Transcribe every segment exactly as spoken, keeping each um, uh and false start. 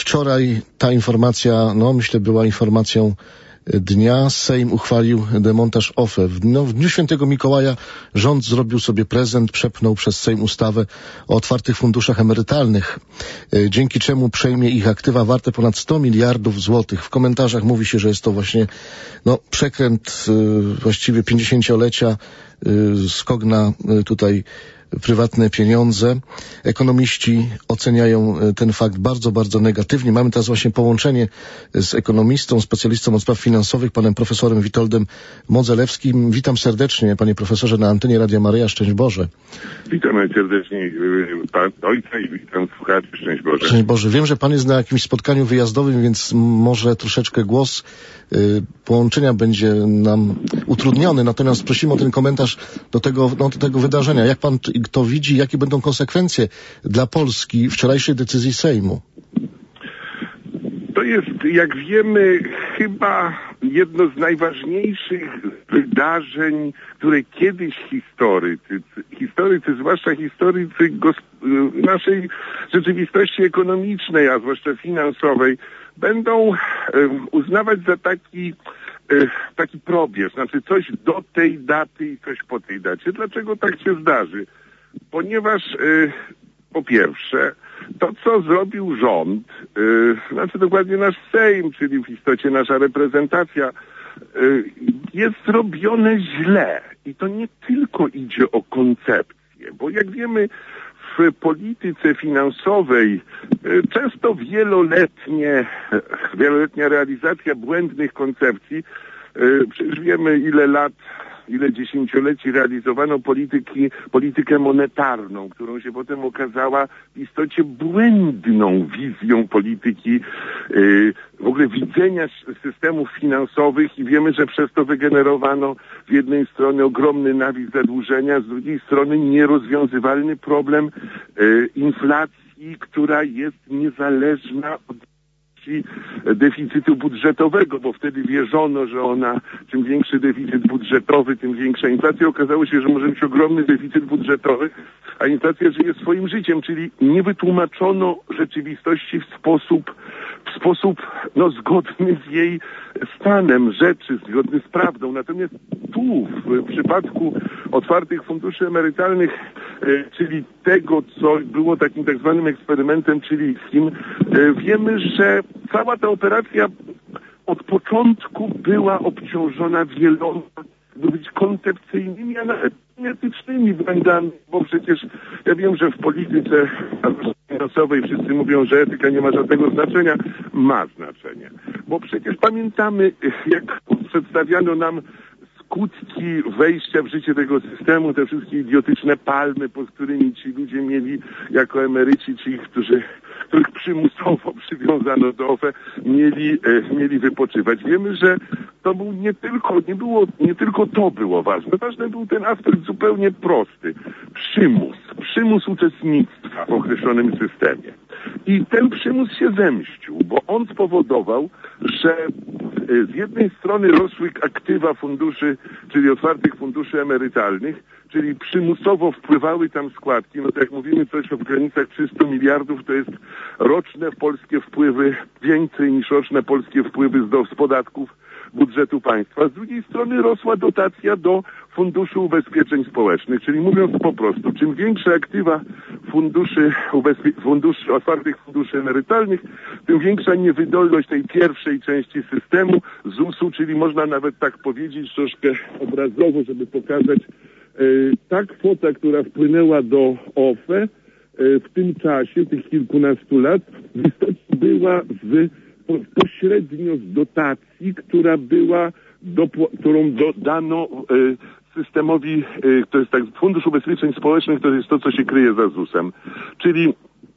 wczoraj ta informacja, no myślę, była informacją dnia. Sejm uchwalił demontaż O F E. No, w dniu Świętego Mikołaja rząd zrobił sobie prezent, przepchnął przez Sejm ustawę o otwartych funduszach emerytalnych, dzięki czemu przejmie ich aktywa warte ponad sto miliardów złotych. W komentarzach mówi się, że jest to właśnie no, przekręt właściwie pięćdziesięciolecia, skok na tutaj prywatne pieniądze. Ekonomiści oceniają ten fakt bardzo, bardzo negatywnie. Mamy teraz właśnie połączenie z ekonomistą, specjalistą od spraw finansowych, panem profesorem Witoldem Modzelewskim. Witam serdecznie, panie profesorze, na antenie Radia Maryja. Szczęść Boże. Witam najserdecznie pan ojca i witam słuchaczy. Szczęść Boże. Szczęść Boże. Wiem, że pan jest na jakimś spotkaniu wyjazdowym, więc może troszeczkę głos y, połączenia będzie nam utrudniony. Natomiast prosimy o ten komentarz do tego, no, do tego wydarzenia. Jak pan to widzi, jakie będą konsekwencje dla Polski wczorajszej decyzji Sejmu? To jest, jak wiemy, chyba jedno z najważniejszych wydarzeń, które kiedyś historycy, historycy, zwłaszcza historycy naszej rzeczywistości ekonomicznej, a zwłaszcza finansowej, będą uznawać za taki taki probierz, znaczy coś do tej daty i coś po tej dacie. Dlaczego tak się zdarzy? Ponieważ y, po pierwsze, to co zrobił rząd, y, znaczy dokładnie nasz Sejm, czyli w istocie nasza reprezentacja, y, jest zrobione źle. I to nie tylko idzie o koncepcję, bo jak wiemy, w polityce finansowej y, często wieloletnie, wieloletnia realizacja błędnych koncepcji, y, przecież wiemy ile lat, ile dziesięcioleci realizowano polityki, politykę monetarną, którą się potem okazała w istocie błędną wizją polityki, yy, w ogóle widzenia systemów finansowych i wiemy, że przez to wygenerowano z jednej strony ogromny nawis zadłużenia, z drugiej strony nierozwiązywalny problem yy, inflacji, która jest niezależna od deficytu budżetowego, bo wtedy wierzono, że ona, czym większy deficyt budżetowy, tym większa inflacja. Okazało się, że może być ogromny deficyt budżetowy, a inflacja żyje swoim życiem, czyli nie wytłumaczono rzeczywistości w sposób, w sposób no, zgodny z jej stanem rzeczy, zgodny z prawdą. Natomiast tu, w przypadku otwartych funduszy emerytalnych, e, czyli tego, co było takim tak zwanym eksperymentem chilijskim, e, wiemy, że cała ta operacja od początku była obciążona wieloma być koncepcyjnymi, a nawet etycznymi błędami, bo przecież ja wiem, że w polityce finansowej wszyscy mówią, że etyka nie ma żadnego znaczenia. Ma znaczenie, bo przecież pamiętamy, jak przedstawiano nam skutki wejścia w życie tego systemu, te wszystkie idiotyczne palmy, pod którymi ci ludzie mieli jako emeryci, ci, którzy, których przymusowo przywiązano do O F E, mieli, e, mieli wypoczywać. Wiemy, że to był nie tylko, nie było, nie tylko to było ważne. Ważny był ten aspekt zupełnie prosty. Przymus. Przymus uczestnictwa w określonym systemie. I ten przymus się zemścił, bo on spowodował, że z jednej strony rosły aktywa funduszy, czyli otwartych funduszy emerytalnych, czyli przymusowo wpływały tam składki. No tak jak mówimy, coś w granicach trzystu miliardów to jest roczne polskie wpływy, więcej niż roczne polskie wpływy z, z podatków budżetu państwa. Z drugiej strony rosła dotacja do Funduszu Ubezpieczeń Społecznych, czyli mówiąc po prostu, czym większe aktywa funduszy, ubezpie- funduszy, otwartych funduszy emerytalnych, tym większa niewydolność tej pierwszej części systemu Z U S-u, czyli można nawet tak powiedzieć troszkę obrazowo, żeby pokazać, e, ta kwota, która wpłynęła do O F E e, w tym czasie, tych kilkunastu lat, w istocie była z pośrednio z dotacji, która była, do, którą dodano e, systemowi, e, to jest tak, Fundusz Ubezpieczeń Społecznych, to jest to, co się kryje za Z U S-em. Czyli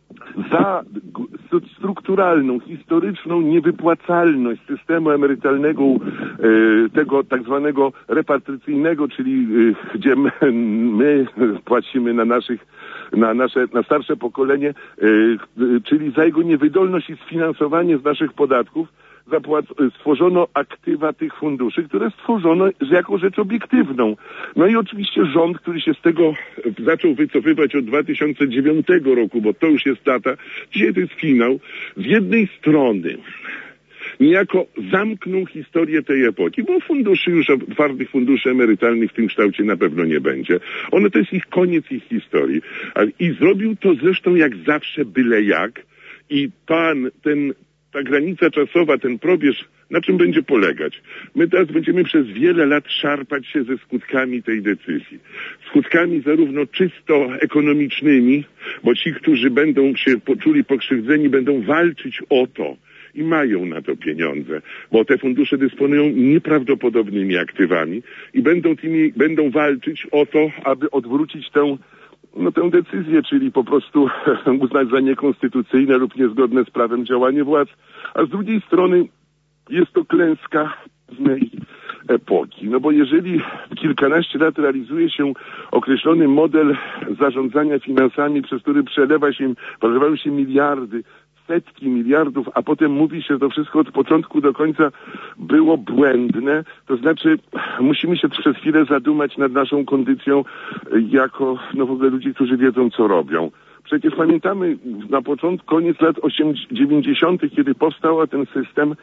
za strukturalną, historyczną niewypłacalność systemu emerytalnego, e, tego tak zwanego repartycyjnego, czyli e, gdzie my, my płacimy na naszych na nasze, na starsze pokolenie, yy, czyli za jego niewydolność i sfinansowanie z naszych podatków, zapłac- stworzono aktywa tych funduszy, które stworzono jako rzecz obiektywną. No i oczywiście rząd, który się z tego zaczął wycofywać od dwa tysiące dziewiątego roku, bo to już jest data, dzisiaj to jest finał, z jednej strony niejako zamknął historię tej epoki, bo funduszy już, twardych funduszy emerytalnych w tym kształcie na pewno nie będzie. One to jest ich koniec ich historii. I zrobił to zresztą jak zawsze byle jak. I pan, ten, ta granica czasowa, ten probierz, na czym będzie polegać? My teraz będziemy przez wiele lat szarpać się ze skutkami tej decyzji. Skutkami zarówno czysto ekonomicznymi, bo ci, którzy będą się poczuli pokrzywdzeni, będą walczyć o to, i mają na to pieniądze, bo te fundusze dysponują nieprawdopodobnymi aktywami i będą tymi, będą walczyć o to, aby odwrócić tę, no, tę decyzję, czyli po prostu uznać za niekonstytucyjne lub niezgodne z prawem działanie władz. A z drugiej strony jest to klęska pewnej epoki. No bo jeżeli kilkanaście lat realizuje się określony model zarządzania finansami, przez który przelewa się, przelewają się miliardy, setki miliardów, a potem mówi się, że to wszystko od początku do końca było błędne, to znaczy musimy się przez chwilę zadumać nad naszą kondycją jako, no w ogóle ludzi, którzy wiedzą, co robią. Przecież pamiętamy na początku, koniec lat dziewięćdziesiątych, kiedy powstał ten system,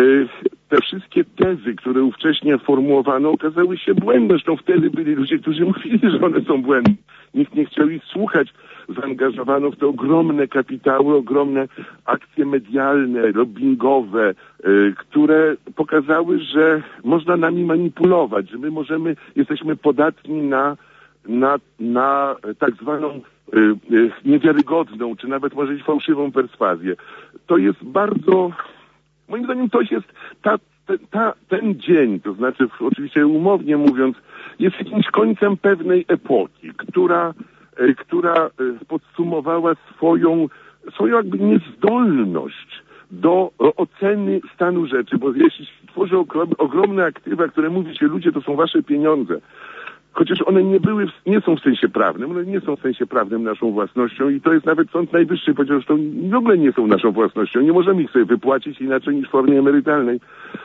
te wszystkie tezy, które ówcześnie formułowano, okazały się błędne. Zresztą wtedy byli ludzie, którzy mówili, że one są błędne. Nikt nie chciał ich słuchać. Zaangażowano w to ogromne kapitały, ogromne akcje medialne, lobbingowe, y, które pokazały, że można nami manipulować, że my możemy, jesteśmy podatni na, na, na tak zwaną y, y, niewiarygodną, czy nawet może być fałszywą perswazję. To jest bardzo, moim zdaniem to jest ta, ta, ta, ten dzień, to znaczy oczywiście umownie mówiąc, jest jakimś końcem pewnej epoki, która która podsumowała swoją, swoją jakby niezdolność do oceny stanu rzeczy, bo jeśli tworzy ogromne aktywa, które mówi się, ludzie, to są wasze pieniądze, chociaż one nie były, nie są w sensie prawnym, one nie są w sensie prawnym naszą własnością i to jest nawet Sąd Najwyższy powiedział, że to w ogóle nie są naszą własnością, nie możemy ich sobie wypłacić inaczej niż w formie emerytalnej.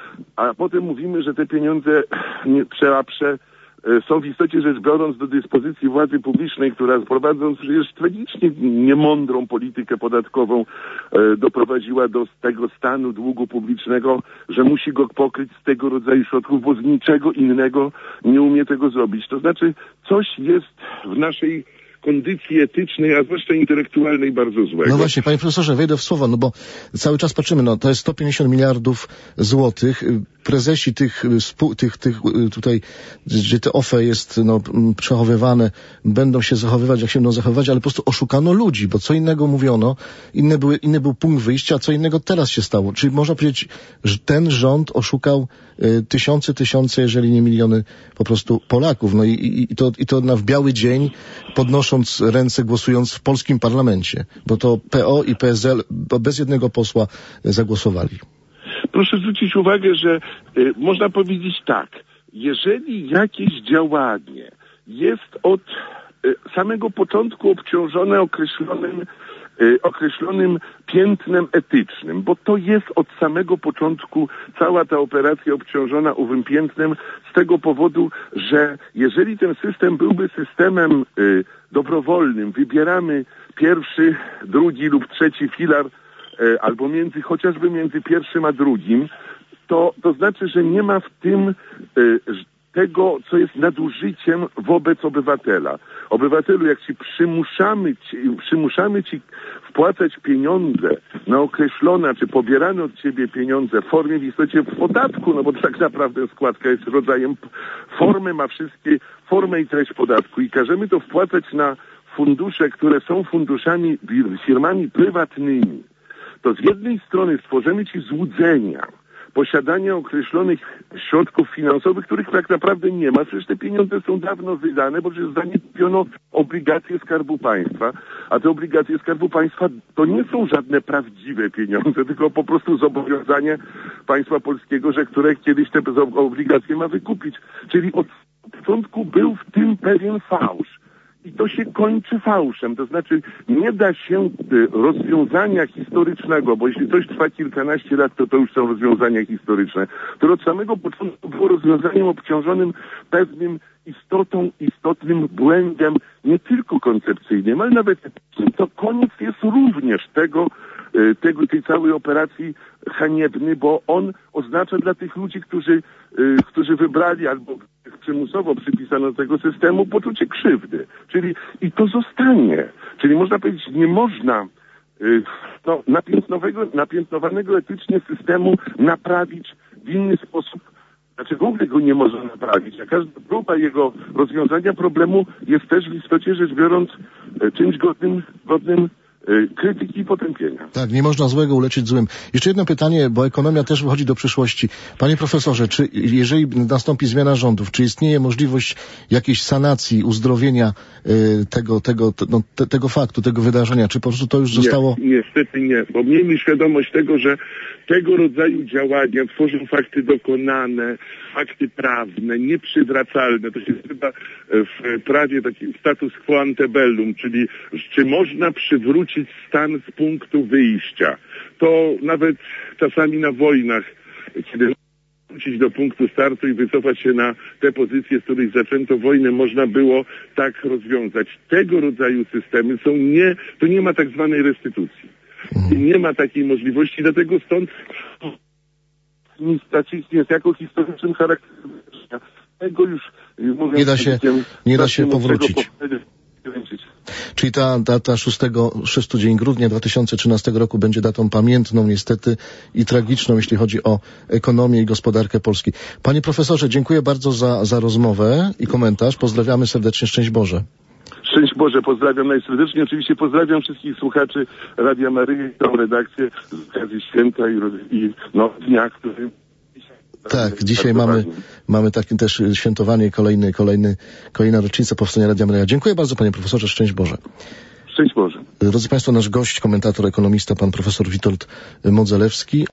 A potem mówimy, że te pieniądze nie, trzeba prze są w istocie rzecz biorąc do dyspozycji władzy publicznej, która prowadząc przecież tragicznie niemądrą politykę podatkową e, doprowadziła do tego stanu długu publicznego, że musi go pokryć z tego rodzaju środków, bo z niczego innego nie umie tego zrobić. To znaczy coś jest w naszej kondycji etycznej, a zwłaszcza intelektualnej bardzo złego. No właśnie, panie profesorze, wejdę w słowo, no bo cały czas patrzymy, no to jest sto pięćdziesiąt miliardów złotych. Prezesi tych, tych, tych tutaj, gdzie te O F E jest no, przechowywane, będą się zachowywać, jak się będą zachowywać, ale po prostu oszukano ludzi, bo co innego mówiono, inny, były, inny był punkt wyjścia, a co innego teraz się stało. Czyli można powiedzieć, że ten rząd oszukał y, tysiące, tysiące, jeżeli nie miliony po prostu Polaków. No i, i, i, to, i to na w biały dzień podnosząc ręce, głosując w polskim parlamencie, bo to P O i P S L bez jednego posła zagłosowali. Proszę zwrócić uwagę, że y, można powiedzieć tak, jeżeli jakieś działanie jest od y, samego początku obciążone określonym, y, określonym piętnem etycznym, bo to jest od samego początku cała ta operacja obciążona owym piętnem z tego powodu, że jeżeli ten system byłby systemem y, dobrowolnym, wybieramy pierwszy, drugi lub trzeci filar albo między, chociażby między pierwszym a drugim, to, to znaczy, że nie ma w tym y, tego, co jest nadużyciem wobec obywatela. Obywatelu, jak ci przymuszamy, ci, przymuszamy ci wpłacać pieniądze na określone, czy pobierane od ciebie pieniądze w formie w istocie podatku, no bo tak naprawdę składka jest rodzajem, formę ma wszystkie, formę i treść podatku i każemy to wpłacać na fundusze, które są funduszami, firmami prywatnymi, to z jednej strony stworzymy ci złudzenia, posiadania określonych środków finansowych, których tak naprawdę nie ma. Przecież te pieniądze są dawno wydane, bo przecież zaniedbiono obligacje Skarbu Państwa, a te obligacje Skarbu Państwa to nie są żadne prawdziwe pieniądze, tylko po prostu zobowiązanie państwa polskiego, że które kiedyś te obligacje ma wykupić. Czyli od początku był w tym pewien fałsz. i to się kończy fałszem. To znaczy nie da się rozwiązania historycznego, bo jeśli coś trwa kilkanaście lat, to to już są rozwiązania historyczne, które od samego początku było rozwiązaniem obciążonym pewnym istotą, istotnym błędem, nie tylko koncepcyjnym, ale nawet etycznym. To koniec jest również tego, tego, tej całej operacji haniebny, bo on oznacza dla tych ludzi, którzy, którzy wybrali albo przymusowo przypisano do tego systemu poczucie krzywdy. Czyli i to zostanie. Czyli można powiedzieć, nie można no, napiętnowego, napiętnowanego etycznie systemu naprawić w inny sposób. Znaczy w ogóle go nie można naprawić, a każda próba jego rozwiązania problemu jest też w istocie rzecz biorąc czymś godnym, godnym krytyki i potępienia. Tak, nie można złego uleczyć złym. Jeszcze jedno pytanie, bo ekonomia też wychodzi do przyszłości. Panie profesorze, czy jeżeli nastąpi zmiana rządów, czy istnieje możliwość jakiejś sanacji, uzdrowienia y, tego, tego, no, te, tego faktu, tego wydarzenia? Czy po prostu to już zostało... Nie, niestety nie, bo miejmy świadomość tego, że tego rodzaju działania tworzą fakty dokonane, fakty prawne, nieprzywracalne. To się nazywa w prawie taki status quo ante bellum, czyli czy można przywrócić stan z punktu wyjścia. To nawet czasami na wojnach, kiedy wrócić do punktu startu i wycofać się na te pozycje, z których zaczęto wojnę, można było tak rozwiązać. Tego rodzaju systemy są nie, to nie ma tak zwanej restytucji. Nie ma takiej możliwości, dlatego stąd jest jako historycznym charakterem. Tego już mówiąc, nie da się, nie da się powrócić. Czyli ta data szósty dzień grudnia dwa tysiące trzynastego roku będzie datą pamiętną niestety i tragiczną, jeśli chodzi o ekonomię i gospodarkę Polski. Panie profesorze, dziękuję bardzo za, za rozmowę i komentarz. Pozdrawiamy serdecznie. Szczęść Boże. Szczęść Boże, pozdrawiam najserdeczniej. Oczywiście pozdrawiam wszystkich słuchaczy Radia Maryja, tą redakcję z okazji święta i, i no, dnia, który... Tak, dzisiaj mamy, mamy takie też świętowanie, kolejny, kolejny, kolejna rocznica powstania Radia Maryja. Dziękuję bardzo, panie profesorze. Szczęść Boże. Szczęść Boże. Drodzy państwo, nasz gość, komentator, ekonomista, pan profesor Witold Modzelewski.